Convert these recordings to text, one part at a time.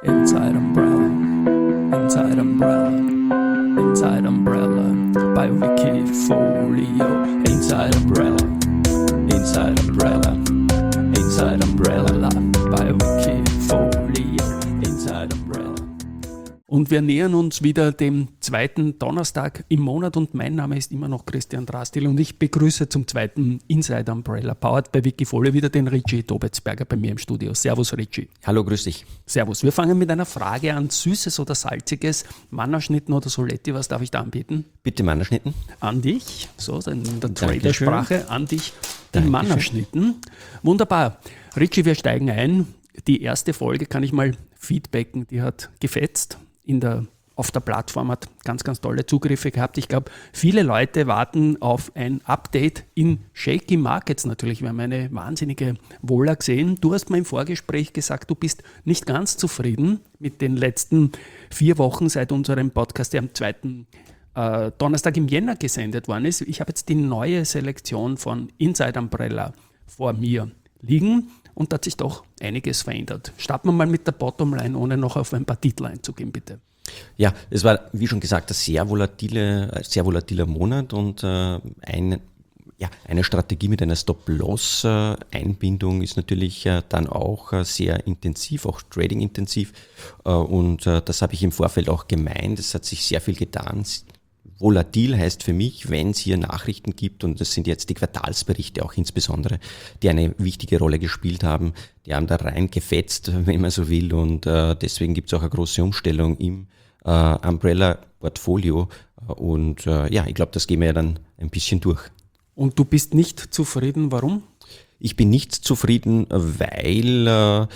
Inside Umbrella, Inside Umbrella, Inside Umbrella by Wikifolio. Inside Umbrella, Inside Umbrella, Inside Umbrella by Wikifolio. Inside Umbrella. Und wir nähern uns wieder dem zweiten Donnerstag im Monat und mein Name ist immer noch Christian Drastil und ich begrüße zum zweiten Inside Umbrella powered bei Wikifolio wieder den Richie Dobetzberger bei mir im Studio. Servus Richie. Hallo, grüß dich. Servus. Wir fangen mit einer Frage an. Süßes oder salziges? Mannerschnitten oder Soletti? Was darf ich da anbieten? Bitte Mannerschnitten. An dich. So, in der Tradersprache. An dich. Die Mannerschnitten. Wunderbar. Richie, wir steigen ein. Die erste Folge kann ich mal feedbacken. Die hat gefetzt. Auf der Plattform hat ganz, ganz tolle Zugriffe gehabt. Ich glaube, viele Leute warten auf ein Update in Shaky Markets natürlich. Wir haben eine wahnsinnige Wohler gesehen. Du hast mir im Vorgespräch gesagt, du bist nicht ganz zufrieden mit den letzten 4 Wochen seit unserem Podcast, der am 2. Donnerstag im Jänner gesendet worden ist. Ich habe jetzt die neue Selektion von Inside Umbrella vor mir liegen. Und da hat sich doch einiges verändert. Starten wir mal mit der Bottomline, ohne noch auf ein paar Titel einzugehen, bitte. Ja, es war, wie schon gesagt, ein sehr volatiler Monat und eine Strategie mit einer Stop-Loss-Einbindung ist natürlich dann auch sehr intensiv, auch trading-intensiv. Und das habe ich im Vorfeld auch gemeint. Es hat sich sehr viel getan. Volatil heißt für mich, wenn es hier Nachrichten gibt, und das sind jetzt die Quartalsberichte auch insbesondere, die eine wichtige Rolle gespielt haben, die haben da rein gefetzt, wenn man so will, und deswegen gibt es auch eine große Umstellung im Umbrella-Portfolio und ich glaube, das gehen wir ja dann ein bisschen durch. Und du bist nicht zufrieden, warum? Ich bin nicht zufrieden, weil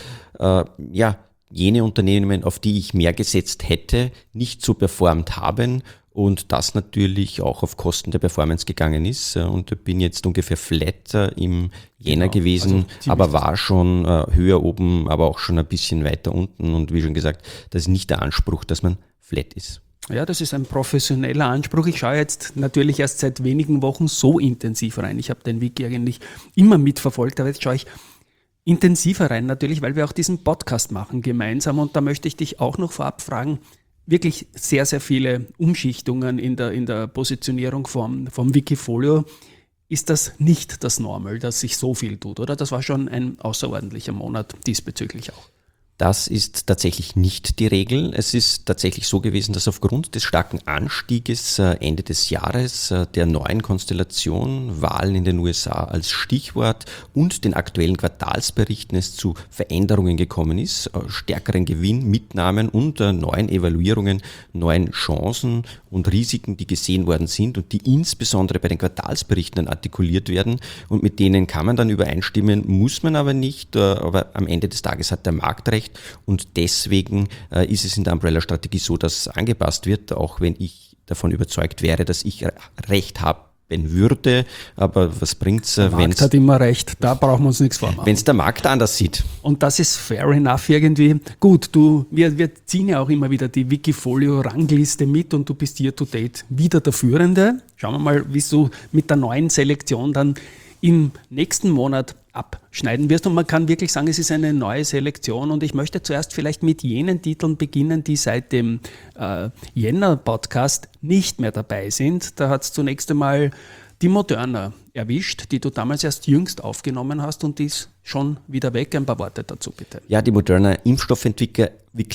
jene Unternehmen, auf die ich mehr gesetzt hätte, nicht so performt haben. Und das natürlich auch auf Kosten der Performance gegangen ist. Und ich bin jetzt ungefähr flat im Jänner gewesen, also aber war schon höher oben, aber auch schon ein bisschen weiter unten. Und wie schon gesagt, das ist nicht der Anspruch, dass man flat ist. Ja, das ist ein professioneller Anspruch. Ich schaue jetzt natürlich erst seit wenigen Wochen so intensiv rein. Ich habe den Wiki eigentlich immer mitverfolgt, aber jetzt schaue ich intensiver rein natürlich, weil wir auch diesen Podcast machen gemeinsam. Und da möchte ich dich auch noch vorab fragen, wirklich sehr, sehr viele Umschichtungen in der Positionierung vom Wikifolio. Ist das nicht das Normal, dass sich so viel tut, oder? Das war schon ein außerordentlicher Monat diesbezüglich auch. Das ist tatsächlich nicht die Regel. Es ist tatsächlich so gewesen, dass aufgrund des starken Anstieges Ende des Jahres der neuen Konstellation, Wahlen in den USA als Stichwort und den aktuellen Quartalsberichten es zu Veränderungen gekommen ist, stärkeren Gewinnmitnahmen und neuen Evaluierungen, neuen Chancen und Risiken, die gesehen worden sind und die insbesondere bei den Quartalsberichten dann artikuliert werden und mit denen kann man dann übereinstimmen, muss man aber nicht, aber am Ende des Tages hat der Markt recht. Und deswegen ist es in der Umbrella-Strategie so, dass angepasst wird, auch wenn ich davon überzeugt wäre, dass ich recht haben würde. Aber was bringt's, der Markt hat immer recht, da brauchen wir uns nichts vormachen. Wenn es der Markt anders sieht. Und das ist fair enough irgendwie. Gut, wir ziehen ja auch immer wieder die Wikifolio-Rangliste mit und du bist year to date wieder der Führende. Schauen wir mal, wie du mit der neuen Selektion dann im nächsten Monat abschneiden wirst. Und man kann wirklich sagen, es ist eine neue Selektion. Und ich möchte zuerst vielleicht mit jenen Titeln beginnen, die seit dem Jänner-Podcast nicht mehr dabei sind. Da hat es zunächst einmal die Moderna erwischt, die du damals erst jüngst aufgenommen hast und die ist schon wieder weg. Ein paar Worte dazu bitte. Ja, die Moderna Impfstoffentwickler,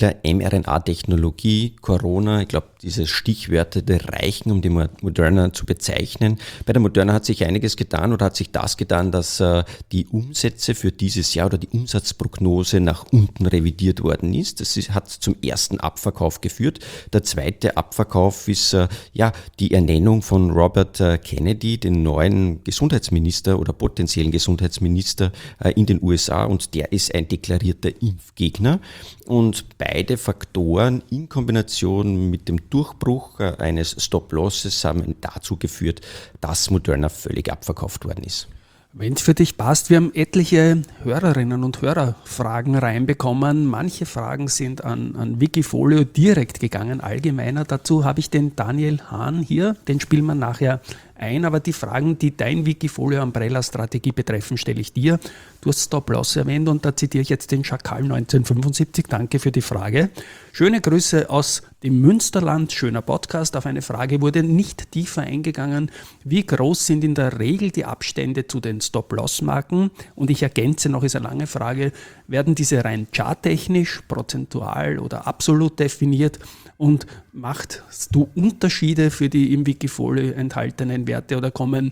mRNA-Technologie, Corona, ich glaube, diese Stichwörter reichen, um die Moderna zu bezeichnen. Bei der Moderna hat sich einiges getan oder hat sich das getan, dass die Umsätze für dieses Jahr oder die Umsatzprognose nach unten revidiert worden ist. Das hat zum ersten Abverkauf geführt. Der zweite Abverkauf ist die Ernennung von Robert Kennedy, den neuen Gesundheitsminister oder potenziellen Gesundheitsminister in den USA, und der ist ein deklarierter Impfgegner. Und beide Faktoren in Kombination mit dem Durchbruch eines Stop-Losses haben dazu geführt, dass Moderna völlig abverkauft worden ist. Wenn es für dich passt, wir haben etliche Hörerinnen und Hörerfragen reinbekommen. Manche Fragen sind an Wikifolio direkt gegangen, allgemeiner. Dazu habe ich den Daniel Hahn hier, den spielen wir nachher ein, aber die Fragen, die dein Wikifolio Umbrella-Strategie betreffen, stelle ich dir. Du hast Stop-Loss erwähnt und da zitiere ich jetzt den Schakal 1975. Danke für die Frage. Schöne Grüße aus dem Münsterland, schöner Podcast. Auf eine Frage wurde nicht tiefer eingegangen. Wie groß sind in der Regel die Abstände zu den Stop-Loss-Marken? Und ich ergänze noch, ist eine lange Frage, werden diese rein charttechnisch, prozentual oder absolut definiert? Und machst du Unterschiede für die im Wikifolio enthaltenen Werte oder kommen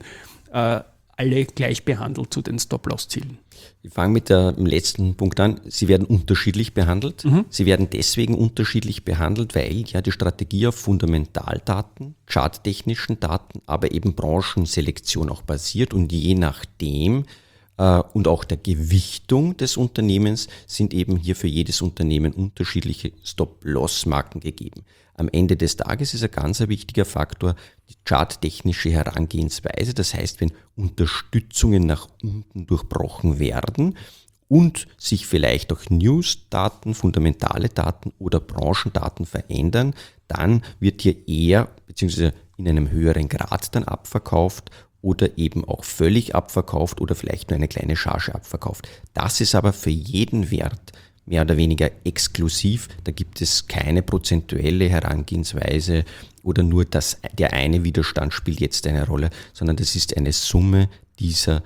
alle gleich behandelt zu den Stop-Loss-Zielen? Ich fange mit dem letzten Punkt an. Sie werden unterschiedlich behandelt. Sie werden deswegen unterschiedlich behandelt, weil ja die Strategie auf Fundamentaldaten, charttechnischen Daten, aber eben Branchenselektion auch basiert und je nachdem und auch der Gewichtung des Unternehmens sind eben hier für jedes Unternehmen unterschiedliche Stop-Loss-Marken gegeben. Am Ende des Tages ist ein ganz wichtiger Faktor die charttechnische Herangehensweise. Das heißt, wenn Unterstützungen nach unten durchbrochen werden und sich vielleicht auch News-Daten, fundamentale Daten oder Branchendaten verändern, dann wird hier eher bzw. in einem höheren Grad dann abverkauft oder eben auch völlig abverkauft oder vielleicht nur eine kleine Charge abverkauft. Das ist aber für jeden Wert mehr oder weniger exklusiv. Da gibt es keine prozentuelle Herangehensweise oder nur der eine Widerstand spielt jetzt eine Rolle, sondern das ist eine Summe dieser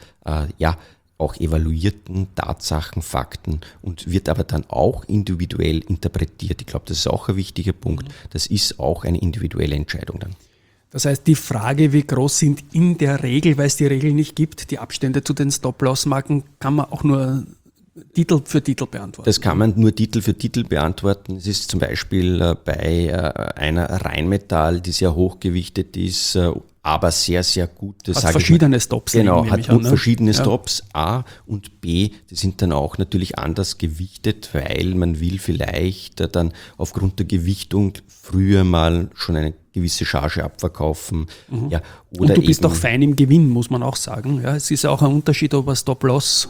auch evaluierten Tatsachen, Fakten und wird aber dann auch individuell interpretiert. Ich glaube, das ist auch ein wichtiger Punkt. Das ist auch eine individuelle Entscheidung dann. Das heißt, die Frage, wie groß sind in der Regel, weil es die Regel nicht gibt, die Abstände zu den Stop-Loss-Marken, kann man auch nur Titel für Titel beantworten. Das kann man nur Titel für Titel beantworten. Es ist zum Beispiel bei einer Rheinmetall, die sehr hochgewichtet ist, aber sehr, sehr gut. Hat verschiedene Stops. Genau, hat verschiedene Stops, A und B, die sind dann auch natürlich anders gewichtet, weil man will vielleicht dann aufgrund der Gewichtung früher mal schon eine gewisse Charge abverkaufen. Ja, oder und du bist doch fein im Gewinn, muss man auch sagen. Ja, es ist auch ein Unterschied, ob ein Stop-Loss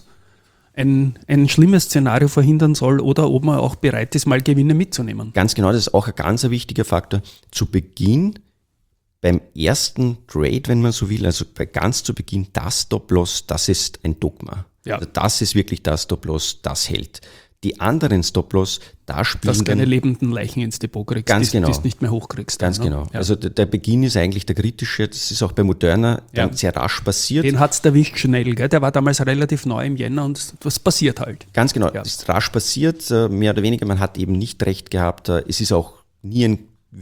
ein schlimmes Szenario verhindern soll oder ob man auch bereit ist, mal Gewinne mitzunehmen. Ganz genau, das ist auch ein ganz wichtiger Faktor. Zu Beginn, beim ersten Trade, wenn man so will, also ganz zu Beginn, das Stop-Loss, das ist ein Dogma. Ja. Also das ist wirklich das Stop-Loss, das hält. Die anderen Stop-Loss, da spielen dass du keine lebenden Leichen ins Depot kriegst, die du nicht mehr hochkriegst. Ganz genau. Ja. Also der Beginn ist eigentlich der kritische, das ist auch bei Moderna dann sehr rasch passiert. Den hat es erwischt schnell, gell? Der war damals relativ neu im Jänner und was passiert halt. Ganz genau, das ist rasch passiert, mehr oder weniger, man hat eben nicht recht gehabt, es ist auch nie ein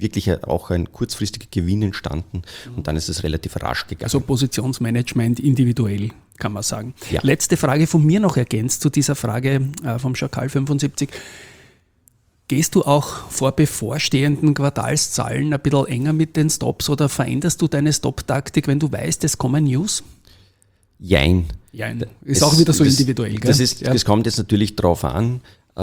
kurzfristiger Gewinn entstanden und dann ist es relativ rasch gegangen. Also Positionsmanagement individuell, kann man sagen. Ja. Letzte Frage von mir noch ergänzt zu dieser Frage vom Schakal 75. Gehst du auch vor bevorstehenden Quartalszahlen ein bisschen enger mit den Stops oder veränderst du deine Stop-Taktik, wenn du weißt, es kommen News? Jein. Ist auch wieder so individuell, gell? Das kommt jetzt natürlich drauf an.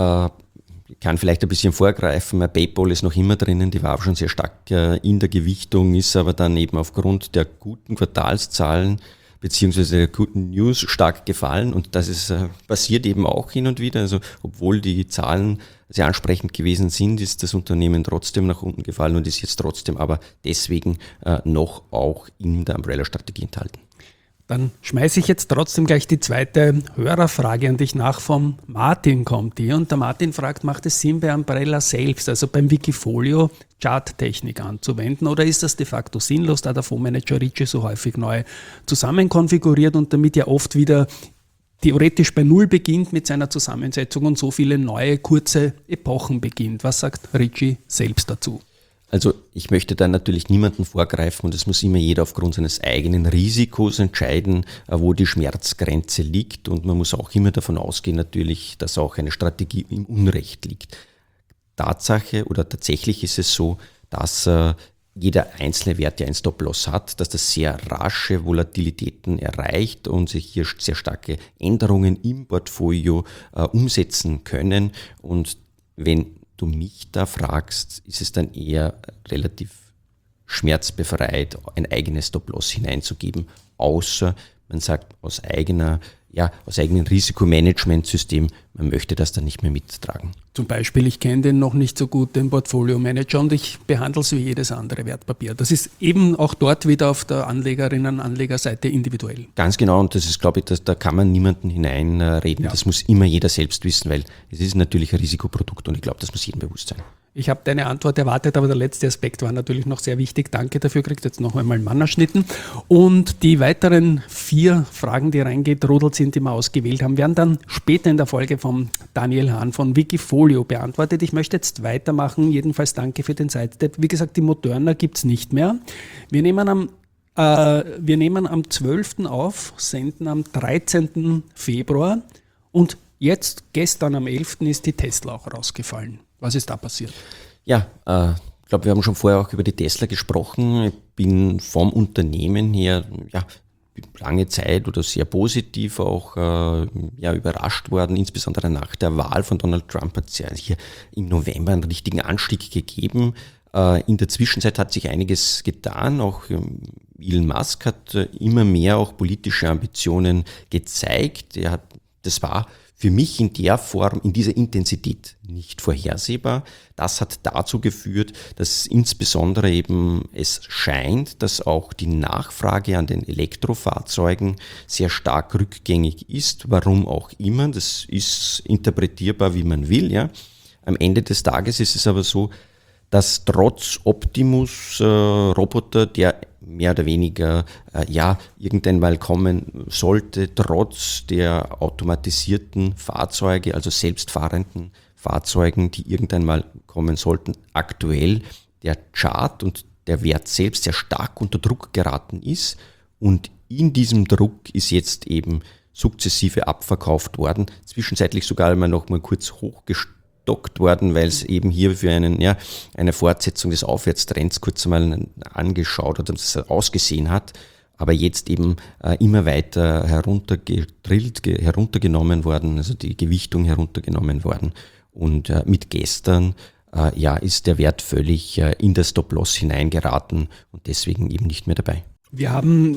Ich kann vielleicht ein bisschen vorgreifen, PayPal ist noch immer drinnen, die war auch schon sehr stark in der Gewichtung, ist aber dann eben aufgrund der guten Quartalszahlen beziehungsweise der guten News stark gefallen und das ist passiert eben auch hin und wieder. Also obwohl die Zahlen sehr ansprechend gewesen sind, ist das Unternehmen trotzdem nach unten gefallen und ist jetzt trotzdem aber deswegen noch auch in der Umbrella-Strategie enthalten. Dann schmeiße ich jetzt trotzdem gleich die zweite Hörerfrage an dich nach. Vom Martin kommt die und der Martin fragt, macht es Sinn bei Umbrella selbst, also beim Wikifolio, Charttechnik anzuwenden oder ist das de facto sinnlos, da der Fondsmanager Ricci so häufig neu zusammenkonfiguriert und damit ja oft wieder theoretisch bei Null beginnt mit seiner Zusammensetzung und so viele neue kurze Epochen beginnt. Was sagt Ricci selbst dazu? Also ich möchte da natürlich niemanden vorgreifen und es muss immer jeder aufgrund seines eigenen Risikos entscheiden, wo die Schmerzgrenze liegt und man muss auch immer davon ausgehen natürlich, dass auch eine Strategie im Unrecht liegt. Tatsache oder tatsächlich ist es so, dass jeder einzelne Wert ja ein Stop-Loss hat, dass das sehr rasche Volatilitäten erreicht und sich hier sehr starke Änderungen im Portfolio umsetzen können und wenn du mich da fragst, ist es dann eher relativ schmerzbefreit, ein eigenes Stop-Loss hineinzugeben, außer man sagt aus eigenem Risikomanagementsystem man möchte das dann nicht mehr mittragen. Zum Beispiel, ich kenne den noch nicht so gut, den Portfolio-Manager, und ich behandle es wie jedes andere Wertpapier. Das ist eben auch dort wieder auf der Anlegerinnen-Anlegerseite individuell. Ganz genau, und das ist, glaube ich, da kann man niemanden hineinreden. Ja. Das muss immer jeder selbst wissen, weil es ist natürlich ein Risikoprodukt und ich glaube, das muss jedem bewusst sein. Ich habe deine Antwort erwartet, aber der letzte Aspekt war natürlich noch sehr wichtig. Danke dafür, kriegt jetzt noch einmal einen Mannerschnitten. Und die weiteren 4 Fragen, die reingetrudelt sind, die wir ausgewählt haben, werden dann später in der Folge von Daniel Hahn von Wikifolio beantwortet. Ich möchte jetzt weitermachen. Jedenfalls danke für den Sidestep. Wie gesagt, die Moderna gibt es nicht mehr. Wir nehmen am 12. auf, senden am 13. Februar und jetzt, gestern am 11. ist die Tesla auch rausgefallen. Was ist da passiert? Ja, ich glaube, wir haben schon vorher auch über die Tesla gesprochen. Ich bin vom Unternehmen her lange Zeit oder sehr positiv auch überrascht worden. Insbesondere nach der Wahl von Donald Trump hat es ja hier im November einen richtigen Anstieg gegeben. In der Zwischenzeit hat sich einiges getan. Auch Elon Musk hat immer mehr auch politische Ambitionen gezeigt. Das war für mich in der Form, in dieser Intensität nicht vorhersehbar. Das hat dazu geführt, dass insbesondere eben es scheint, dass auch die Nachfrage an den Elektrofahrzeugen sehr stark rückgängig ist. Warum auch immer, das ist interpretierbar, wie man will. Ja. Am Ende des Tages ist es aber so, dass trotz Optimus Roboter, der mehr oder weniger irgendwann mal kommen sollte, trotz der automatisierten Fahrzeuge, also selbstfahrenden Fahrzeugen, die irgendwann mal kommen sollten, aktuell der Chart und der Wert selbst sehr stark unter Druck geraten ist. Und in diesem Druck ist jetzt eben sukzessive abverkauft worden, zwischenzeitlich sogar einmal noch mal kurz hochgestockt worden, weil es eben hier für eine Fortsetzung des Aufwärtstrends kurz einmal angeschaut oder das ausgesehen hat, aber jetzt eben immer weiter heruntergenommen worden, also die Gewichtung heruntergenommen worden. Und mit gestern ist der Wert völlig in das Stop-Loss hineingeraten und deswegen eben nicht mehr dabei. Wir haben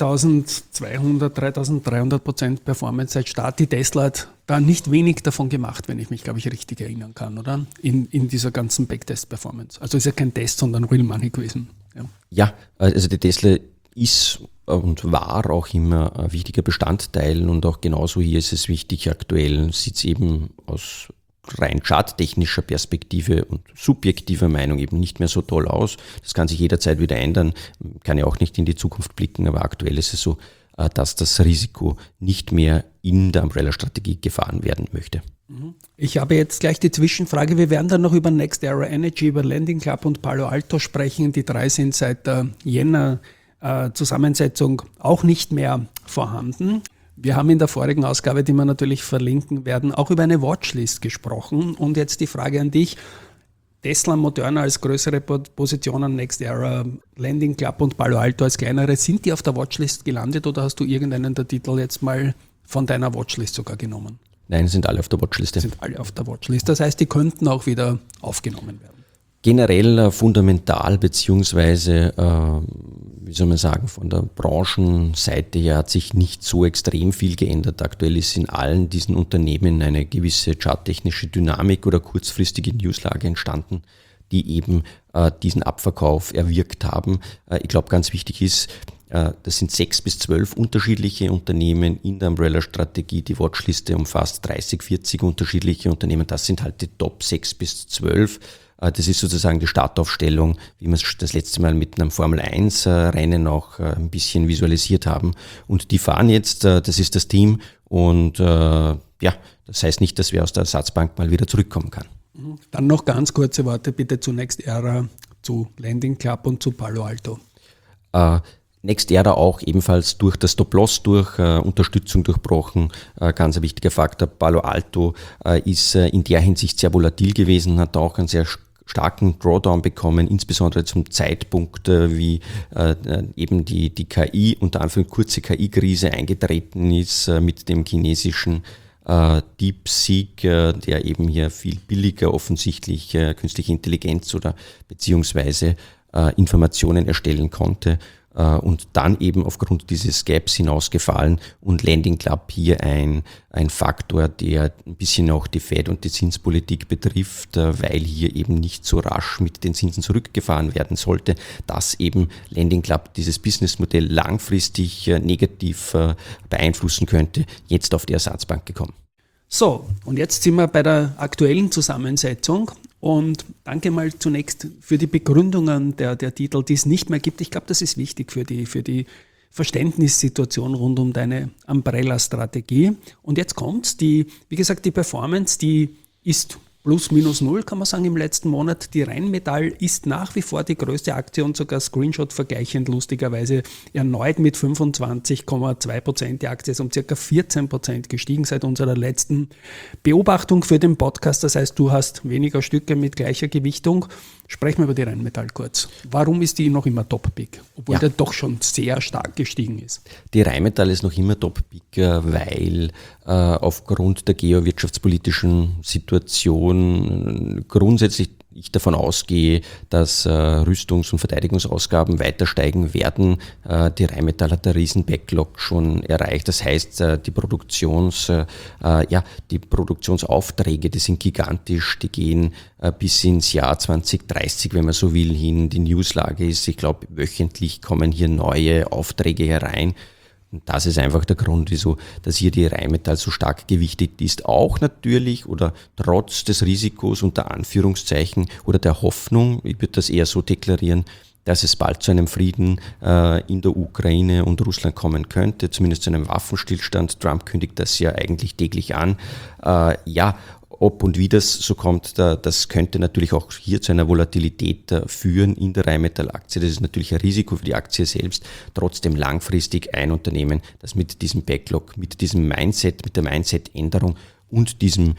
3.300% Performance seit Start. Die Tesla hat da nicht wenig davon gemacht, wenn ich mich, glaube ich, richtig erinnern kann, oder? In dieser ganzen Backtest-Performance. Also ist ja kein Test, sondern Real Money gewesen. Ja, also die Tesla ist und war auch immer ein wichtiger Bestandteil und auch genauso hier ist es wichtig. Aktuell sieht es eben aus rein charttechnischer Perspektive und subjektiver Meinung eben nicht mehr so toll aus. Das kann sich jederzeit wieder ändern, kann ja auch nicht in die Zukunft blicken, aber aktuell ist es so, dass das Risiko nicht mehr in der Umbrella-Strategie gefahren werden möchte. Ich habe jetzt gleich die Zwischenfrage. Wir werden dann noch über Next Era Energy, über Lending Club und Palo Alto sprechen. Die 3 sind seit der Jänner-Zusammensetzung auch nicht mehr vorhanden. Wir haben in der vorigen Ausgabe, die wir natürlich verlinken werden, auch über eine Watchlist gesprochen. Und jetzt die Frage an dich. Tesla, Moderna als größere Positionen, Next Era, Lending Club und Palo Alto als kleinere, sind die auf der Watchlist gelandet oder hast du irgendeinen der Titel jetzt mal von deiner Watchlist sogar genommen? Nein, sind alle auf der Watchliste. Sind alle auf der Watchlist. Das heißt, die könnten auch wieder aufgenommen werden. Generell fundamental beziehungsweise, wie soll man sagen, von der Branchenseite her hat sich nicht so extrem viel geändert. Aktuell ist in allen diesen Unternehmen eine gewisse charttechnische Dynamik oder kurzfristige Newslage entstanden, die eben diesen Abverkauf erwirkt haben. Ich glaube, ganz wichtig ist, das sind 6 bis 12 unterschiedliche Unternehmen in der Umbrella-Strategie. Die Watchliste umfasst 30, 40 unterschiedliche Unternehmen. Das sind halt die Top 6 bis 12. Das ist sozusagen die Startaufstellung, wie wir es das letzte Mal mit einem Formel-1-Rennen auch ein bisschen visualisiert haben. Und die fahren jetzt, das ist das Team. Und das heißt nicht, dass wer aus der Ersatzbank mal wieder zurückkommen kann. Dann noch ganz kurze Worte bitte zu Next Era, zu Lending Club und zu Palo Alto. Next Era auch ebenfalls durch das Stop-Loss durch Unterstützung durchbrochen. Ganz ein wichtiger Faktor. Palo Alto ist in der Hinsicht sehr volatil gewesen, hat auch einen sehr starken Drawdown bekommen, insbesondere zum Zeitpunkt, wie eben die KI, unter Anführungszeichen kurze KI-Krise eingetreten ist mit dem chinesischen DeepSeek, der eben hier viel billiger offensichtlich künstliche Intelligenz oder beziehungsweise Informationen erstellen konnte. und dann eben aufgrund dieses Gaps hinausgefallen und Lending Club hier ein Faktor, der ein bisschen auch die Fed und die Zinspolitik betrifft, weil hier eben nicht so rasch mit den Zinsen zurückgefahren werden sollte, dass eben Lending Club dieses Businessmodell langfristig negativ beeinflussen könnte, jetzt auf die Ersatzbank gekommen. So, und jetzt sind wir bei der aktuellen Zusammensetzung und danke mal zunächst für die Begründungen der Titel, die es nicht mehr gibt. Ich glaube, das ist wichtig für die Verständnissituation rund um deine Umbrella-Strategie. Und jetzt kommt's, wie gesagt, die Performance, die ist plus minus null, kann man sagen, im letzten Monat. Die Rheinmetall ist nach wie vor die größte Aktie und sogar Screenshot vergleichend lustigerweise erneut mit 25,2%. Die Aktie ist um ca. 14% gestiegen seit unserer letzten Beobachtung für den Podcast. Das heißt, du hast weniger Stücke mit gleicher Gewichtung. Sprechen wir über die Rheinmetall kurz. Warum ist die noch immer Top-Pick, obwohl der doch schon sehr stark gestiegen ist? Die Rheinmetall ist noch immer Top-Pick, weil aufgrund der geowirtschaftspolitischen Situation grundsätzlich ich davon ausgehe, dass Rüstungs- und Verteidigungsausgaben weiter steigen werden. Die Rheinmetall hat einen riesen Backlog schon erreicht. Das heißt, die Produktionsaufträge, die sind gigantisch, die gehen bis ins Jahr 2030, wenn man so will, hin. Die Newslage ist, ich glaube, wöchentlich kommen hier neue Aufträge herein. Und das ist einfach der Grund, wieso, dass hier die Rheinmetall so stark gewichtet ist. Auch natürlich oder trotz des Risikos unter Anführungszeichen oder der Hoffnung, ich würde das eher so deklarieren, dass es bald zu einem Frieden in der Ukraine und Russland kommen könnte, zumindest zu einem Waffenstillstand. Trump kündigt das ja eigentlich täglich an. Ob und wie das so kommt, das könnte natürlich auch hier zu einer Volatilität führen in der Rheinmetall-Aktie. Das ist natürlich ein Risiko für die Aktie selbst. Trotzdem langfristig ein Unternehmen, das mit diesem Backlog, mit diesem Mindset, mit der Mindset-Änderung und diesem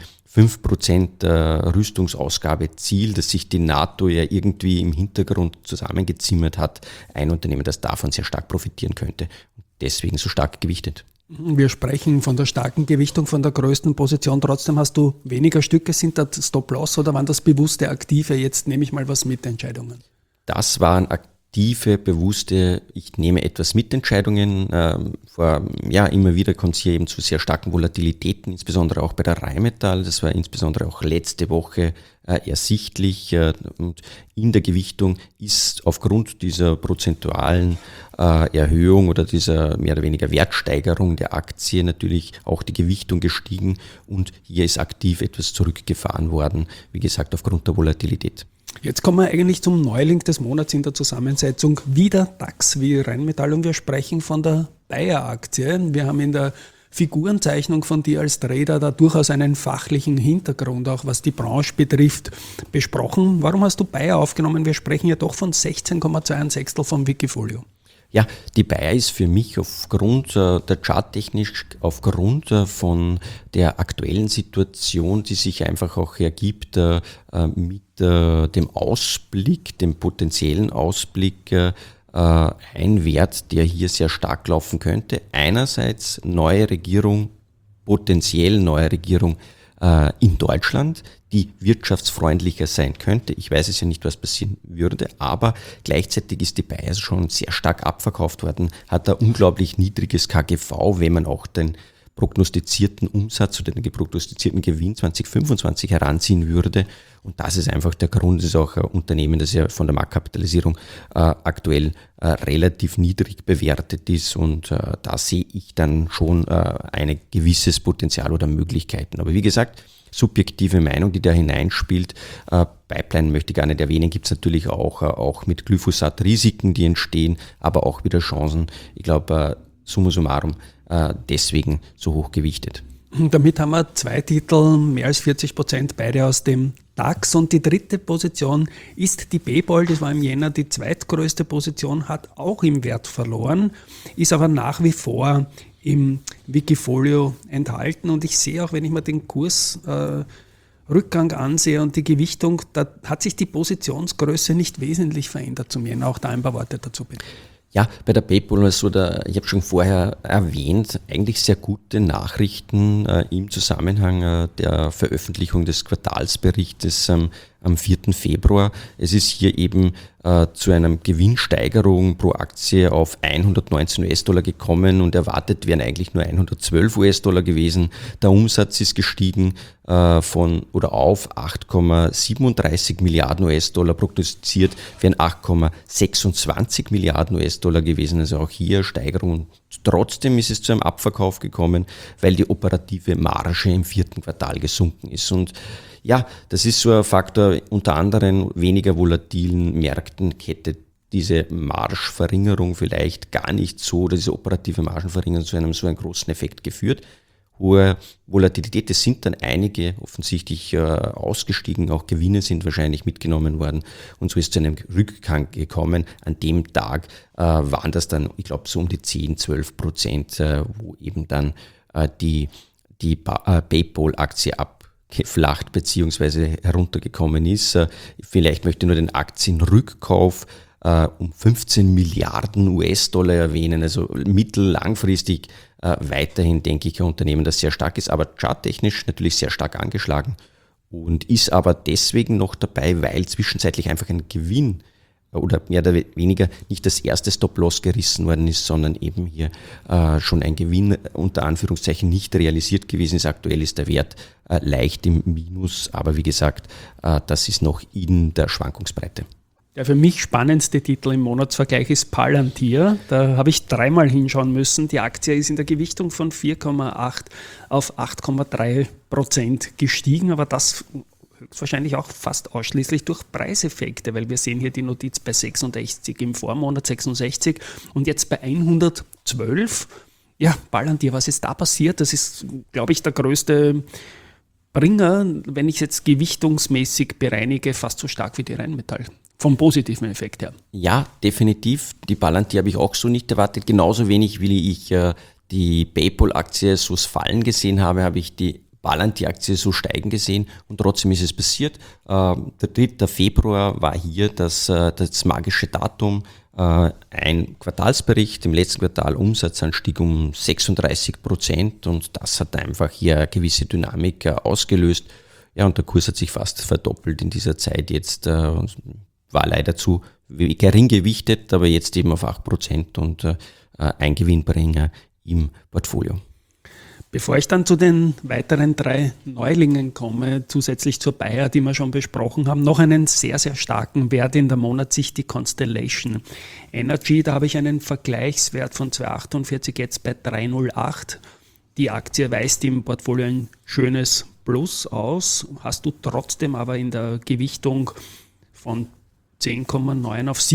5% Rüstungsausgabeziel, das sich die NATO ja irgendwie im Hintergrund zusammengezimmert hat, ein Unternehmen, das davon sehr stark profitieren könnte. Deswegen so stark gewichtet. Wir sprechen von der starken Gewichtung, von der größten Position. Trotzdem hast du weniger Stücke. Sind das Stop-Loss oder waren das bewusste, aktive, jetzt nehme ich mal was mit Entscheidungen? Das waren aktive, bewusste, ich nehme etwas mit Entscheidungen. Immer wieder kommt es hier eben zu sehr starken Volatilitäten, insbesondere auch bei der Rheinmetall. Das war insbesondere auch letzte Woche ersichtlich. Und in der Gewichtung ist aufgrund dieser prozentualen Erhöhung oder dieser mehr oder weniger Wertsteigerung der Aktie natürlich auch die Gewichtung gestiegen und hier ist aktiv etwas zurückgefahren worden, wie gesagt, aufgrund der Volatilität. Jetzt kommen wir eigentlich zum Neuling des Monats in der Zusammensetzung, wieder DAX wie Rheinmetall und wir sprechen von der Bayer-Aktie. Wir haben in der Figurenzeichnung von dir als Trader da durchaus einen fachlichen Hintergrund, auch was die Branche betrifft, besprochen. Warum hast du Bayer aufgenommen? Wir sprechen ja doch von 16,21 vom Wikifolio. Ja, die Bayer ist für mich aufgrund der Charttechnik, aufgrund von der aktuellen Situation, die sich einfach auch ergibt mit dem Ausblick, dem potenziellen Ausblick, ein Wert, der hier sehr stark laufen könnte. Einerseits potenziell neue Regierung in Deutschland, die wirtschaftsfreundlicher sein könnte. Ich weiß es ja nicht, was passieren würde, aber gleichzeitig ist die Bayer schon sehr stark abverkauft worden, hat ein unglaublich niedriges KGV, wenn man auch den prognostizierten Umsatz oder den prognostizierten Gewinn 2025 heranziehen würde. Und das ist einfach der Grund, das ist auch ein Unternehmen, das ja von der Marktkapitalisierung aktuell relativ niedrig bewertet ist und da sehe ich dann schon ein gewisses Potenzial oder Möglichkeiten. Aber wie gesagt, subjektive Meinung, die da hineinspielt. Pipeline möchte ich gar nicht erwähnen, gibt es natürlich auch mit Glyphosat Risiken, die entstehen, aber auch wieder Chancen. Ich glaube, summa summarum, deswegen so hoch gewichtet. Damit haben wir zwei Titel, mehr als 40%, beide aus dem DAX. Und die dritte Position ist die Bebol, das war im Jänner die zweitgrößte Position, hat auch im Wert verloren, ist aber nach wie vor im Wikifolio enthalten. Und ich sehe auch, wenn ich mir den Kursrückgang ansehe und die Gewichtung, da hat sich die Positionsgröße nicht wesentlich verändert zum Jänner. Auch da ein paar Worte dazu bitte. Ja, bei der Bebol, also ich habe schon vorher erwähnt, eigentlich sehr gute Nachrichten im Zusammenhang der Veröffentlichung des Quartalsberichtes am 4. Februar. Es ist hier eben zu einer Gewinnsteigerung pro Aktie auf 119 US-Dollar gekommen und erwartet wären eigentlich nur 112 US-Dollar gewesen. Der Umsatz ist gestiegen auf 8,37 Milliarden US-Dollar, prognostiziert wären 8,26 Milliarden US-Dollar gewesen, also auch hier Steigerung. Trotzdem ist es zu einem Abverkauf gekommen, weil die operative Marge im 4. Quartal gesunken ist. Und ja, das ist so ein Faktor, unter anderem weniger volatilen Märkten hätte diese Margenverringerung vielleicht gar nicht so, oder diese operative Margenverringerung zu einem so einen großen Effekt geführt. Hohe Volatilität, es sind dann einige offensichtlich ausgestiegen, auch Gewinne sind wahrscheinlich mitgenommen worden und so ist zu einem Rückgang gekommen. An dem Tag waren das dann, ich glaube, so um die 10-12%, wo eben dann die PayPal-Aktie abgeflacht bzw. heruntergekommen ist. Vielleicht möchte ich nur den Aktienrückkauf um 15 Milliarden US-Dollar erwähnen, also mittellangfristig weiterhin, denke ich, ein Unternehmen, das sehr stark ist, aber charttechnisch natürlich sehr stark angeschlagen und ist aber deswegen noch dabei, weil zwischenzeitlich einfach ein Gewinn oder mehr oder weniger nicht das erste Stop-Loss gerissen worden ist, sondern eben hier schon ein Gewinn unter Anführungszeichen nicht realisiert gewesen ist. Aktuell ist der Wert leicht im Minus, aber wie gesagt, das ist noch in der Schwankungsbreite. Der für mich spannendste Titel im Monatsvergleich ist Palantir. Da habe ich dreimal hinschauen müssen. Die Aktie ist in der Gewichtung von 4,8 auf 8,3% gestiegen, aber das höchstwahrscheinlich auch fast ausschließlich durch Preiseffekte, weil wir sehen hier die Notiz bei 66 im Vormonat, 66 und jetzt bei 112. Ja, Palantir, was ist da passiert? Das ist, glaube ich, der größte Bringer, wenn ich es jetzt gewichtungsmäßig bereinige, fast so stark wie die Rheinmetall. Vom positiven Effekt her. Ja, definitiv. Die Palantir habe ich auch so nicht erwartet. Genauso wenig, wie ich die PayPal-Aktie so fallen gesehen habe, habe ich die Palantir-Aktie so steigen gesehen und trotzdem ist es passiert. Der 3. Februar war hier das magische Datum. Ein Quartalsbericht, im letzten Quartal Umsatzanstieg um 36% und das hat einfach hier eine gewisse Dynamik ausgelöst. Ja, und der Kurs hat sich fast verdoppelt in dieser Zeit jetzt. War leider zu gering gewichtet, aber jetzt eben auf 8% und ein Gewinnbringer im Portfolio. Bevor ich dann zu den weiteren 3 Neulingen komme, zusätzlich zur Bayer, die wir schon besprochen haben, noch einen sehr, sehr starken Wert in der Monatssicht, die Constellation Energy. Da habe ich einen Vergleichswert von 2,48 jetzt bei 3,08. Die Aktie weist im Portfolio ein schönes Plus aus. Hast du trotzdem aber in der Gewichtung von 10,9 auf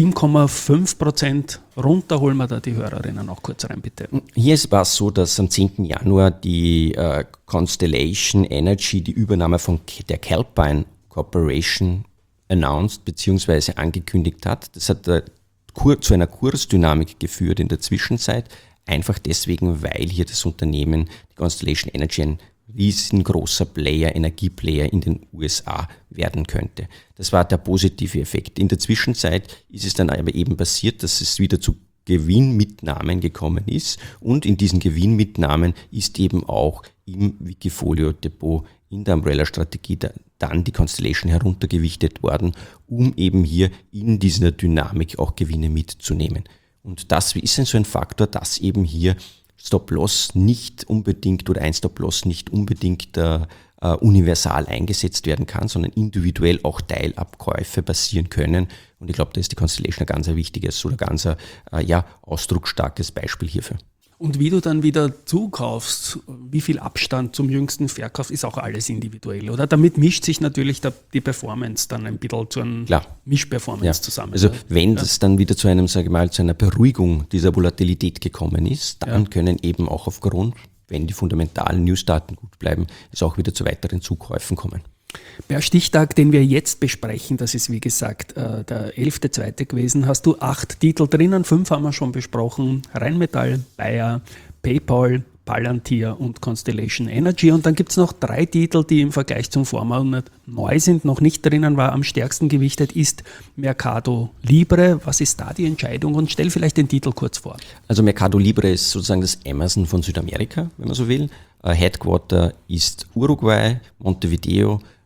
7,5% runter. Holen wir da die Hörerinnen auch kurz rein, bitte. Hier war es so, dass am 10. Januar die Constellation Energy die Übernahme von der Calpine Corporation announced bzw. angekündigt hat. Das hat zu einer Kursdynamik geführt in der Zwischenzeit, einfach deswegen, weil hier das Unternehmen, die Constellation Energy, ein riesengroßer Energieplayer in den USA werden könnte. Das war der positive Effekt. In der Zwischenzeit ist es dann aber eben passiert, dass es wieder zu Gewinnmitnahmen gekommen ist und in diesen Gewinnmitnahmen ist eben auch im Wikifolio Depot in der Umbrella-Strategie dann die Constellation heruntergewichtet worden, um eben hier in dieser Dynamik auch Gewinne mitzunehmen. Und das ist so ein Faktor, dass eben hier Stop-Loss nicht unbedingt oder ein Stop-Loss nicht unbedingt universal eingesetzt werden kann, sondern individuell auch Teilabkäufe passieren können. Und ich glaube, da ist die Constellation ein ganz wichtiges oder ganz ausdrucksstarkes Beispiel hierfür. Und wie du dann wieder zukaufst, wie viel Abstand zum jüngsten Verkauf, ist auch alles individuell, oder? Damit mischt sich natürlich die Performance dann ein bisschen zu einer Mischperformance zusammen. Also wenn das dann wieder zu einer Beruhigung dieser Volatilität gekommen ist, dann können eben auch aufgrund, wenn die fundamentalen Newsdaten gut bleiben, es auch wieder zu weiteren Zukäufen kommen. Per Stichtag, den wir jetzt besprechen, das ist wie gesagt der 11.2. gewesen, hast du 8 Titel drinnen, 5 haben wir schon besprochen, Rheinmetall, Bayer, PayPal, Palantir und Constellation Energy und dann gibt es noch 3 Titel, die im Vergleich zum Vormonat neu sind, noch nicht drinnen war, am stärksten gewichtet ist Mercado Libre. Was ist da die Entscheidung und stell vielleicht den Titel kurz vor. Also Mercado Libre ist sozusagen das Amazon von Südamerika, wenn man so will. Headquarter ist Uruguay, Montevideo.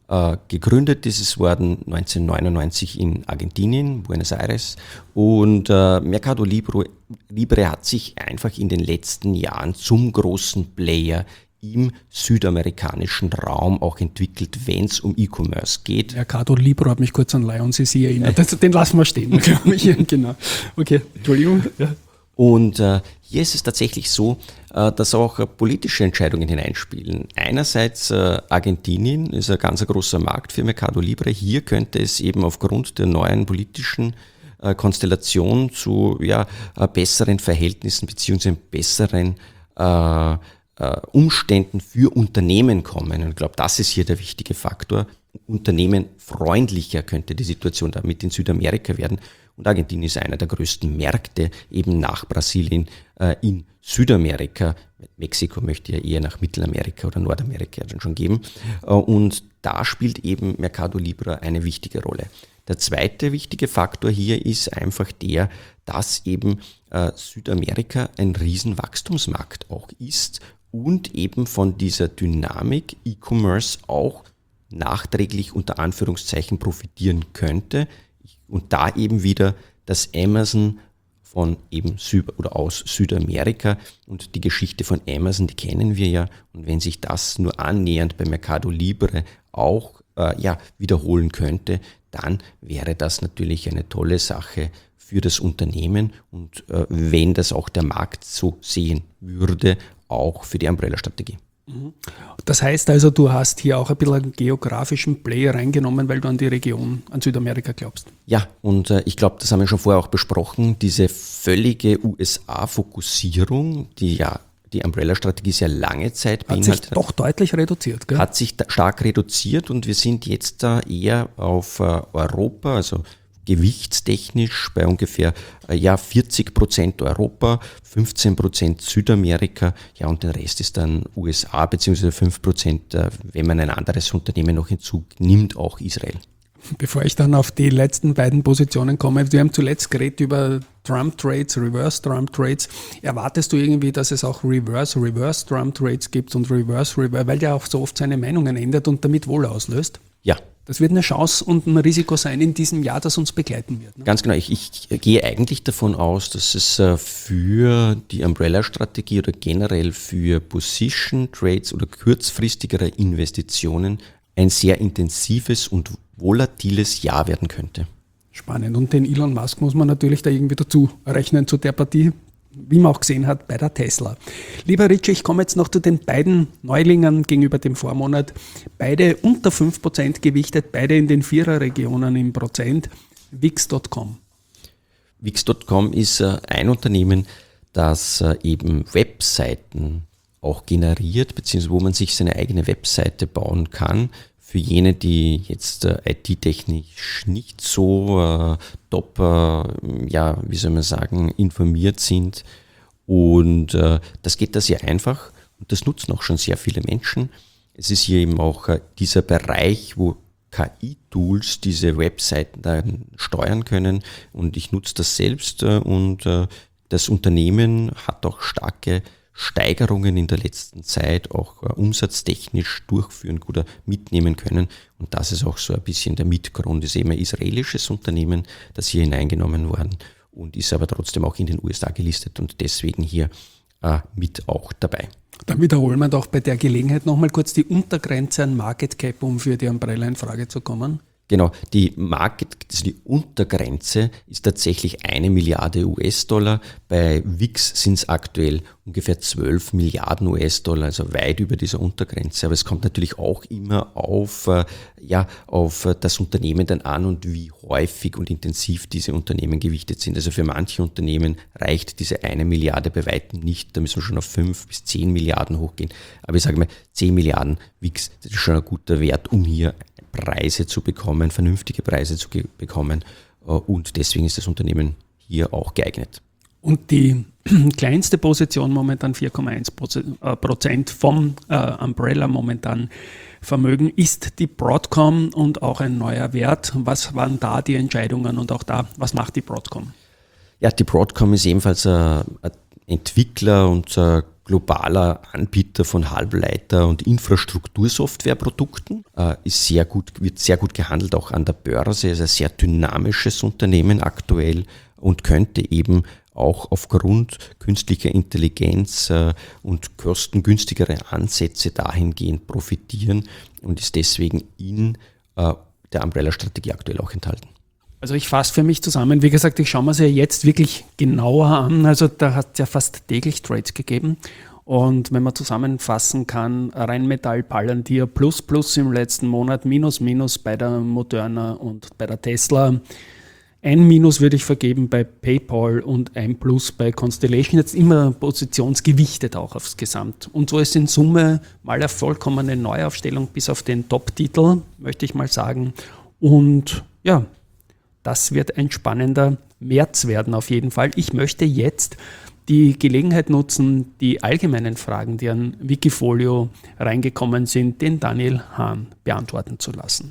Gegründet ist es worden 1999 in Argentinien, Buenos Aires. Und Mercado Libre hat sich einfach in den letzten Jahren zum großen Player im südamerikanischen Raum auch entwickelt, wenn es um E-Commerce geht. Mercado Libre hat mich kurz an Lion CC erinnert. Den lassen wir stehen. Genau. Okay, Entschuldigung. Ja. Und hier ist es tatsächlich so, dass auch politische Entscheidungen hineinspielen. Einerseits Argentinien ist ein ganz großer Markt für Mercado Libre. Hier könnte es eben aufgrund der neuen politischen Konstellation zu besseren Verhältnissen bzw. besseren Umständen für Unternehmen kommen. Und ich glaube, das ist hier der wichtige Faktor. Unternehmenfreundlicher könnte die Situation damit in Südamerika werden. Und Argentinien ist einer der größten Märkte eben nach Brasilien in Südamerika. Mexiko möchte ja eher nach Mittelamerika oder Nordamerika dann schon geben. Und da spielt eben Mercado Libre eine wichtige Rolle. Der zweite wichtige Faktor hier ist einfach der, dass eben Südamerika ein Riesenwachstumsmarkt auch ist und eben von dieser Dynamik E-Commerce auch nachträglich unter Anführungszeichen profitieren könnte. Und da eben wieder das Amazon von eben aus Südamerika und die Geschichte von Amazon, die kennen wir ja. Und wenn sich das nur annähernd bei Mercado Libre auch wiederholen könnte, dann wäre das natürlich eine tolle Sache für das Unternehmen und wenn das auch der Markt so sehen würde, auch für die Umbrella-Strategie. Das heißt also, du hast hier auch ein bisschen einen geografischen Player reingenommen, weil du an die Region, an Südamerika glaubst. Ja, und ich glaube, das haben wir schon vorher auch besprochen, diese völlige USA-Fokussierung, die Umbrella-Strategie sehr lange Zeit beinhaltet. Hat sich doch deutlich reduziert, gell? Hat sich stark reduziert und wir sind jetzt da eher auf Europa, also gewichtstechnisch bei ungefähr 40% Europa, 15% Südamerika, und den Rest ist dann USA, beziehungsweise 5%, wenn man ein anderes Unternehmen noch hinzunimmt, auch Israel. Bevor ich dann auf die letzten beiden Positionen komme, wir haben zuletzt geredet über Trump Trades, Reverse Trump Trades. Erwartest du irgendwie, dass es auch Reverse Trump Trades gibt und Reverse, weil der auch so oft seine Meinungen ändert und damit wohl auslöst? Ja. Das wird eine Chance und ein Risiko sein in diesem Jahr, das uns begleiten wird. Ne? Ganz genau. Ich gehe eigentlich davon aus, dass es für die Umbrella-Strategie oder generell für Position Trades oder kurzfristigere Investitionen ein sehr intensives und volatiles Jahr werden könnte. Spannend. Und den Elon Musk muss man natürlich da irgendwie dazu rechnen zu der Partie, wie man auch gesehen hat bei der Tesla. Lieber Richie, ich komme jetzt noch zu den beiden Neulingen gegenüber dem Vormonat. Beide unter 5% gewichtet, beide in den 4er-Regionen im Prozent. Wix.com. Wix.com ist ein Unternehmen, das eben Webseiten auch generiert, beziehungsweise wo man sich seine eigene Webseite bauen kann. Für jene, die jetzt IT-technisch nicht so top, informiert sind. Und das geht da sehr einfach und das nutzen auch schon sehr viele Menschen. Es ist hier eben auch dieser Bereich, wo KI-Tools diese Webseiten dann steuern können und ich nutze das selbst und das Unternehmen hat auch starke Steigerungen in der letzten Zeit auch umsatztechnisch durchführen oder mitnehmen können. Und das ist auch so ein bisschen der Mitgrund. Es ist eben ein israelisches Unternehmen, das hier hineingenommen worden und ist aber trotzdem auch in den USA gelistet und deswegen hier mit auch dabei. Dann wiederholen wir doch bei der Gelegenheit nochmal kurz die Untergrenze an Market Cap, um für die Umbrella in Frage zu kommen. Genau, die Untergrenze ist tatsächlich 1 Milliarde US-Dollar. Bei Wix sind es aktuell ungefähr 12 Milliarden US-Dollar, also weit über dieser Untergrenze. Aber es kommt natürlich auch immer auf das Unternehmen dann an und wie häufig und intensiv diese Unternehmen gewichtet sind. Also für manche Unternehmen reicht diese 1 Milliarde bei weitem nicht. Da müssen wir schon auf 5 bis 10 Milliarden hochgehen. Aber ich sage mal, 10 Milliarden Wix, das ist schon ein guter Wert, um hier Preise zu bekommen, vernünftige Preise zu bekommen und deswegen ist das Unternehmen hier auch geeignet. Und die kleinste Position momentan 4,1% vom Umbrella momentan Vermögen ist die Broadcom und auch ein neuer Wert. Was waren da die Entscheidungen und auch da, was macht die Broadcom? Ja, die Broadcom ist ebenfalls ein Entwickler und globaler Anbieter von Halbleiter- und Infrastruktursoftwareprodukten, wird sehr gut gehandelt, auch an der Börse, ist ein sehr dynamisches Unternehmen aktuell und könnte eben auch aufgrund künstlicher Intelligenz und kostengünstigere Ansätze dahingehend profitieren und ist deswegen in der Umbrella-Strategie aktuell auch enthalten. Also ich fasse für mich zusammen, wie gesagt, ich schaue mir es ja jetzt wirklich genauer an. Also da hat es ja fast täglich Trades gegeben. Und wenn man zusammenfassen kann, Rheinmetall, Palantir plus im letzten Monat, minus bei der Moderna und bei der Tesla. Ein Minus würde ich vergeben bei PayPal und ein Plus bei Constellation. Jetzt immer positionsgewichtet auch aufs Gesamt. Und so ist in Summe mal eine vollkommene Neuaufstellung bis auf den Top-Titel, möchte ich mal sagen. Und ja, das wird ein spannender März werden auf jeden Fall. Ich möchte jetzt die Gelegenheit nutzen, die allgemeinen Fragen, die an Wikifolio reingekommen sind, den Daniel Hahn beantworten zu lassen.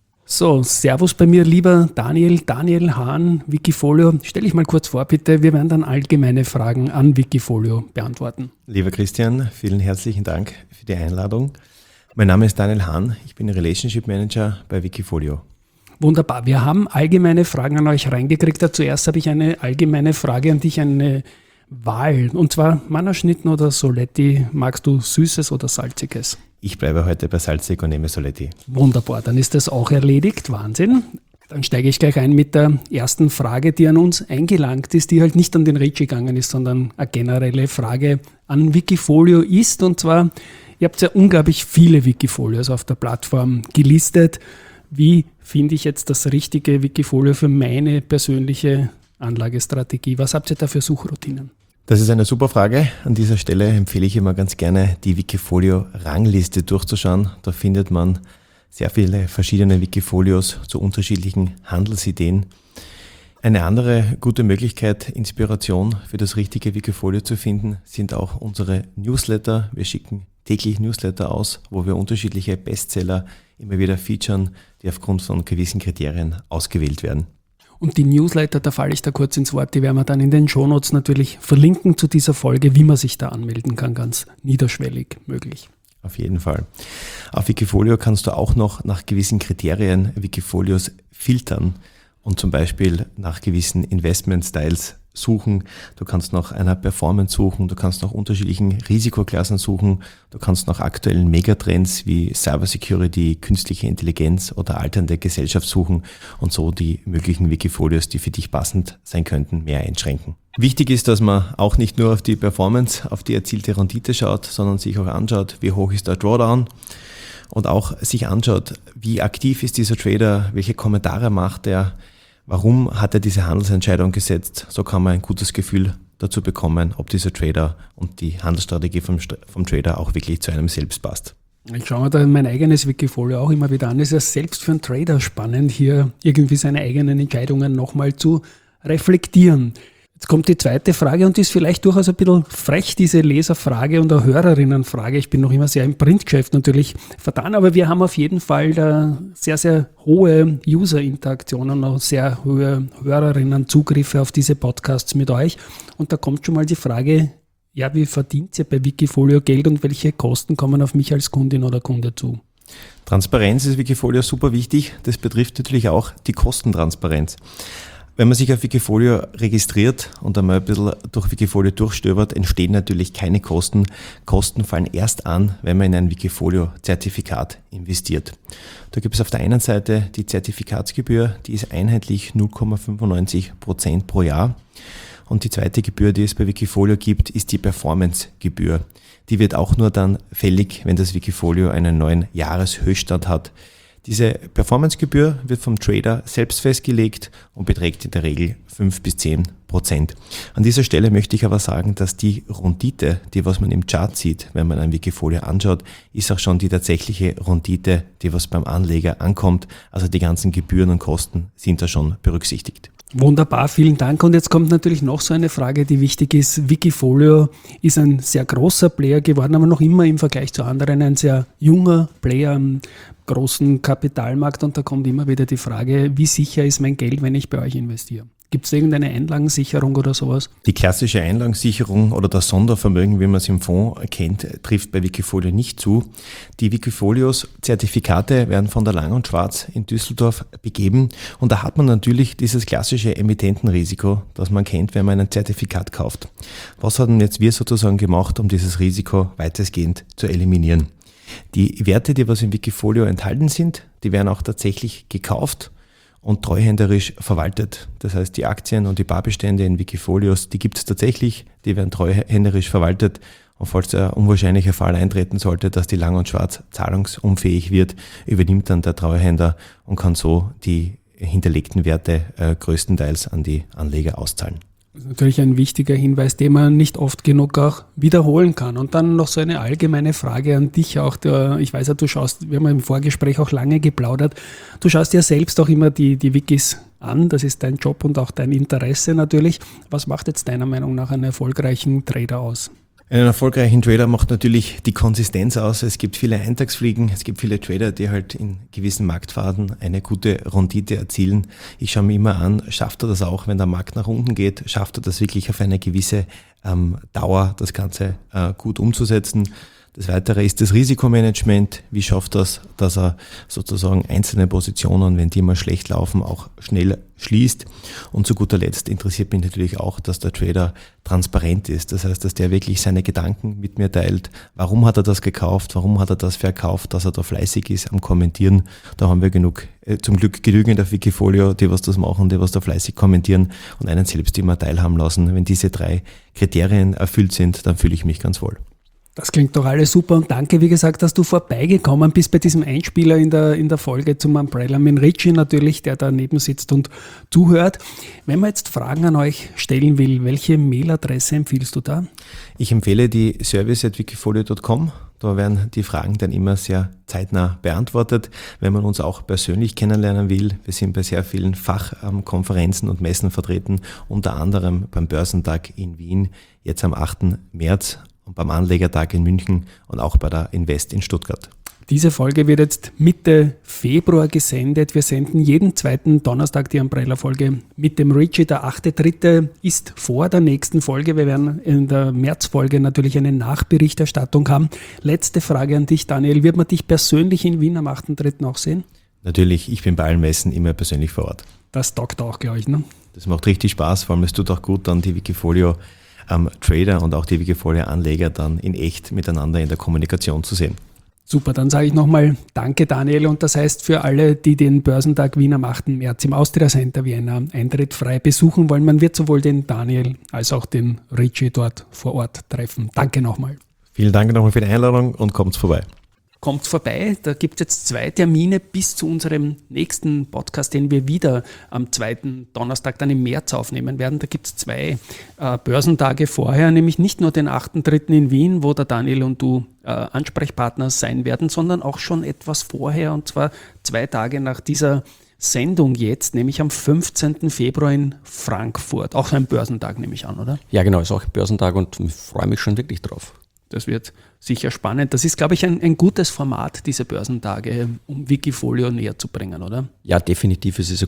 So, servus bei mir, lieber Daniel Hahn, Wikifolio. Stell dich mal kurz vor, bitte. Wir werden dann allgemeine Fragen an Wikifolio beantworten. Lieber Christian, vielen herzlichen Dank für die Einladung. Mein Name ist Daniel Hahn, ich bin Relationship Manager bei Wikifolio. Wunderbar. Wir haben allgemeine Fragen an euch reingekriegt. Zuerst habe ich eine allgemeine Frage an dich, eine Wahl. Und zwar Mannerschnitten oder Soletti. Magst du Süßes oder Salziges? Ich bleibe heute bei salzig und nehme Soletti. Wunderbar, dann ist das auch erledigt. Wahnsinn. Dann steige ich gleich ein mit der ersten Frage, die an uns eingelangt ist, die halt nicht an den Rich gegangen ist, sondern eine generelle Frage an Wikifolio ist. Und zwar, ihr habt ja unglaublich viele Wikifolios auf der Plattform gelistet. Wie finde ich jetzt das richtige Wikifolio für meine persönliche Anlagestrategie? Was habt ihr da für Suchroutinen? Das ist eine super Frage. An dieser Stelle empfehle ich immer ganz gerne, die Wikifolio-Rangliste durchzuschauen. Da findet man sehr viele verschiedene Wikifolios zu unterschiedlichen Handelsideen. Eine andere gute Möglichkeit, Inspiration für das richtige Wikifolio zu finden, sind auch unsere Newsletter. Wir schicken täglich Newsletter aus, wo wir unterschiedliche Bestseller immer wieder featuren, die aufgrund von gewissen Kriterien ausgewählt werden. Und die Newsletter, da falle ich da kurz ins Wort, die werden wir dann in den Shownotes natürlich verlinken zu dieser Folge, wie man sich da anmelden kann, ganz niederschwellig möglich. Auf jeden Fall. Auf Wikifolio kannst du auch noch nach gewissen Kriterien Wikifolios filtern und zum Beispiel nach gewissen Investment-Styles suchen. Du kannst nach einer Performance suchen, du kannst nach unterschiedlichen Risikoklassen suchen, du kannst nach aktuellen Megatrends wie Cybersecurity, künstliche Intelligenz oder alternde Gesellschaft suchen und so die möglichen Wikifolios, die für dich passend sein könnten, mehr einschränken. Wichtig ist, dass man auch nicht nur auf die Performance, auf die erzielte Rendite schaut, sondern sich auch anschaut, wie hoch ist der Drawdown und auch sich anschaut, wie aktiv ist dieser Trader, welche Kommentare macht er, warum hat er diese Handelsentscheidung gesetzt? So kann man ein gutes Gefühl dazu bekommen, ob dieser Trader und die Handelsstrategie vom Trader auch wirklich zu einem selbst passt. Ich schaue mir da mein eigenes Wikifolio auch immer wieder an. Es ist ja selbst für einen Trader spannend, hier irgendwie seine eigenen Entscheidungen nochmal zu reflektieren. Jetzt kommt die zweite Frage und die ist vielleicht durchaus ein bisschen frech, diese Leserfrage und eine Hörerinnenfrage. Ich bin noch immer sehr im Printgeschäft natürlich vertan, aber wir haben auf jeden Fall da sehr, sehr hohe User-Interaktionen, auch sehr hohe Hörerinnen-Zugriffe auf diese Podcasts mit euch. Und da kommt schon mal die Frage, ja, wie verdient ihr bei Wikifolio Geld und welche Kosten kommen auf mich als Kundin oder Kunde zu? Transparenz ist Wikifolio super wichtig. Das betrifft natürlich auch die Kostentransparenz. Wenn man sich auf Wikifolio registriert und einmal ein bisschen durch Wikifolio durchstöbert, entstehen natürlich keine Kosten. Kosten fallen erst an, wenn man in ein Wikifolio-Zertifikat investiert. Da gibt es auf der einen Seite die Zertifikatsgebühr, die ist einheitlich 0,95% pro Jahr. Und die zweite Gebühr, die es bei Wikifolio gibt, ist die Performance-Gebühr. Die wird auch nur dann fällig, wenn das Wikifolio einen neuen Jahreshöchststand hat. Diese Performancegebühr wird vom Trader selbst festgelegt und beträgt in der Regel 5-10%. An dieser Stelle möchte ich aber sagen, dass die Rendite, die was man im Chart sieht, wenn man ein Wikifolio anschaut, ist auch schon die tatsächliche Rendite, die was beim Anleger ankommt. Also die ganzen Gebühren und Kosten sind da schon berücksichtigt. Wunderbar, vielen Dank. Und jetzt kommt natürlich noch so eine Frage, die wichtig ist. Wikifolio ist ein sehr großer Player geworden, aber noch immer im Vergleich zu anderen ein sehr junger Player am großen Kapitalmarkt. Und da kommt immer wieder die Frage, wie sicher ist mein Geld, wenn ich bei euch investiere? Gibt es irgendeine Einlagensicherung oder sowas? Die klassische Einlagensicherung oder das Sondervermögen, wie man es im Fonds kennt, trifft bei Wikifolio nicht zu. Die Wikifolios-Zertifikate werden von der Lang & Schwarz in Düsseldorf begeben und da hat man natürlich dieses klassische Emittentenrisiko, das man kennt, wenn man ein Zertifikat kauft. Was haben jetzt wir sozusagen gemacht, um dieses Risiko weitestgehend zu eliminieren? Die Werte, die was im Wikifolio enthalten sind, die werden auch tatsächlich gekauft und treuhänderisch verwaltet. Das heißt, die Aktien und die Barbestände in Wikifolios, die gibt es tatsächlich, die werden treuhänderisch verwaltet. Und falls der unwahrscheinliche Fall eintreten sollte, dass die Lang & Schwarz zahlungsunfähig wird, übernimmt dann der Treuhänder und kann so die hinterlegten Werte größtenteils an die Anleger auszahlen. Das ist natürlich ein wichtiger Hinweis, den man nicht oft genug auch wiederholen kann. Und dann noch so eine allgemeine Frage an dich auch. Ich weiß ja, du schaust, wir haben im Vorgespräch auch lange geplaudert, du schaust ja selbst auch immer die Wikis an, das ist dein Job und auch dein Interesse natürlich. Was macht jetzt deiner Meinung nach einen erfolgreichen Trader aus? Einen erfolgreichen Trader macht natürlich die Konsistenz aus. Es gibt viele Eintagsfliegen, es gibt viele Trader, die halt in gewissen Marktphasen eine gute Rendite erzielen. Ich schaue mir immer an, schafft er das auch, wenn der Markt nach unten geht, schafft er das wirklich auf eine gewisse Dauer, das Ganze gut umzusetzen. Das Weitere ist das Risikomanagement. Wie schafft das, dass er sozusagen einzelne Positionen, wenn die mal schlecht laufen, auch schnell schließt? Und zu guter Letzt interessiert mich natürlich auch, dass der Trader transparent ist. Das heißt, dass der wirklich seine Gedanken mit mir teilt. Warum hat er das gekauft? Warum hat er das verkauft? Dass er da fleißig ist am Kommentieren. Da haben wir zum Glück genügend auf Wikifolio, die was das machen, die was da fleißig kommentieren und einen selbst immer teilhaben lassen. Wenn diese 3 Kriterien erfüllt sind, dann fühle ich mich ganz wohl. Das klingt doch alles super und danke, wie gesagt, dass du vorbeigekommen bist bei diesem Einspieler in der Folge zum Umbrella mit Richie natürlich, der daneben sitzt und zuhört. Wenn man jetzt Fragen an euch stellen will, welche Mailadresse empfiehlst du da? Ich empfehle die service@wikifolio.com. Da werden die Fragen dann immer sehr zeitnah beantwortet. Wenn man uns auch persönlich kennenlernen will, wir sind bei sehr vielen Fachkonferenzen und Messen vertreten, unter anderem beim Börsentag in Wien, jetzt am 8. März und beim Anlegertag in München und auch bei der Invest in Stuttgart. Diese Folge wird jetzt Mitte Februar gesendet. Wir senden jeden zweiten Donnerstag die Umbrella-Folge mit dem Richie. Der 8.3. ist vor der nächsten Folge. Wir werden in der Märzfolge natürlich eine Nachberichterstattung haben. Letzte Frage an dich, Daniel. Wird man dich persönlich in Wien am 8.3. auch sehen? Natürlich, ich bin bei allen Messen immer persönlich vor Ort. Das taugt auch, glaube ich, ne? Das macht richtig Spaß, vor allem es tut auch gut, dann die Wikifolio Trader und auch die Wikifolio-Anleger dann in echt miteinander in der Kommunikation zu sehen. Super, dann sage ich nochmal Danke, Daniel. Und das heißt für alle, die den Börsentag Wien am 8. März im Austria Center Vienna Eintritt frei besuchen wollen, man wird sowohl den Daniel als auch den Richie dort vor Ort treffen. Danke nochmal. Vielen Dank nochmal für die Einladung und kommt vorbei. Kommt vorbei, da gibt es jetzt 2 Termine bis zu unserem nächsten Podcast, den wir wieder am 2. Donnerstag dann im März aufnehmen werden. Da gibt es 2 Börsentage vorher, nämlich nicht nur den 8.3. in Wien, wo der Daniel und du Ansprechpartner sein werden, sondern auch schon etwas vorher, und zwar 2 Tage nach dieser Sendung jetzt, nämlich am 15. Februar in Frankfurt. Auch ein Börsentag, nehme ich an, oder? Ja, genau, ist auch ein Börsentag und ich freue mich schon wirklich drauf. Das wird sicher spannend. Das ist, glaube ich, ein gutes Format, diese Börsentage, um Wikifolio näher zu bringen, oder? Ja, definitiv. Es ist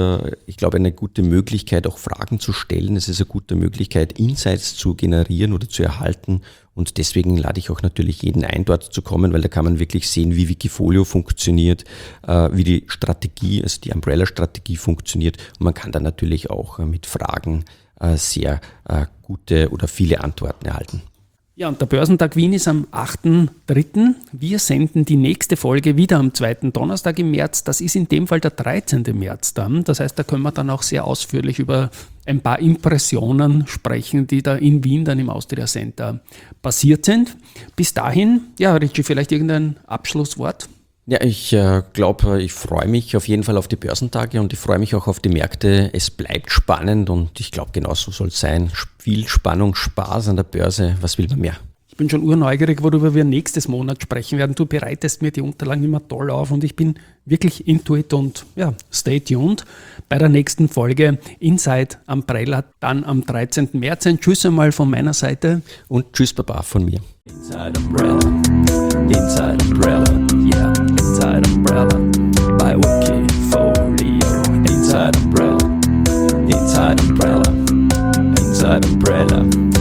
eine gute Möglichkeit, auch Fragen zu stellen. Es ist eine gute Möglichkeit, Insights zu generieren oder zu erhalten. Und deswegen lade ich auch natürlich jeden ein, dort zu kommen, weil da kann man wirklich sehen, wie Wikifolio funktioniert, wie die Strategie, also die Umbrella-Strategie funktioniert. Und man kann dann natürlich auch mit Fragen sehr gute oder viele Antworten erhalten. Ja, und der Börsentag Wien ist am 8.3. Wir senden die nächste Folge wieder am 2. Donnerstag im März. Das ist in dem Fall der 13. März dann. Das heißt, da können wir dann auch sehr ausführlich über ein paar Impressionen sprechen, die da in Wien dann im Austria Center passiert sind. Bis dahin, ja, Richie, vielleicht irgendein Abschlusswort? Ja, ich glaube, ich freue mich auf jeden Fall auf die Börsentage und ich freue mich auch auf die Märkte. Es bleibt spannend und ich glaube, genau so soll es sein. Viel Spannung, Spaß an der Börse. Was will man mehr? Ich bin schon urneugierig, worüber wir nächstes Monat sprechen werden. Du bereitest mir die Unterlagen immer toll auf und ich bin wirklich into it und ja, stay tuned bei der nächsten Folge Inside Umbrella, dann am 13. März. Ein Tschüss einmal von meiner Seite. Und Tschüss Baba von mir. Inside Umbrella, Inside Umbrella, yeah, Inside Umbrella, by Wikifolio. Inside Umbrella, Inside Inside Umbrella. Inside Umbrella.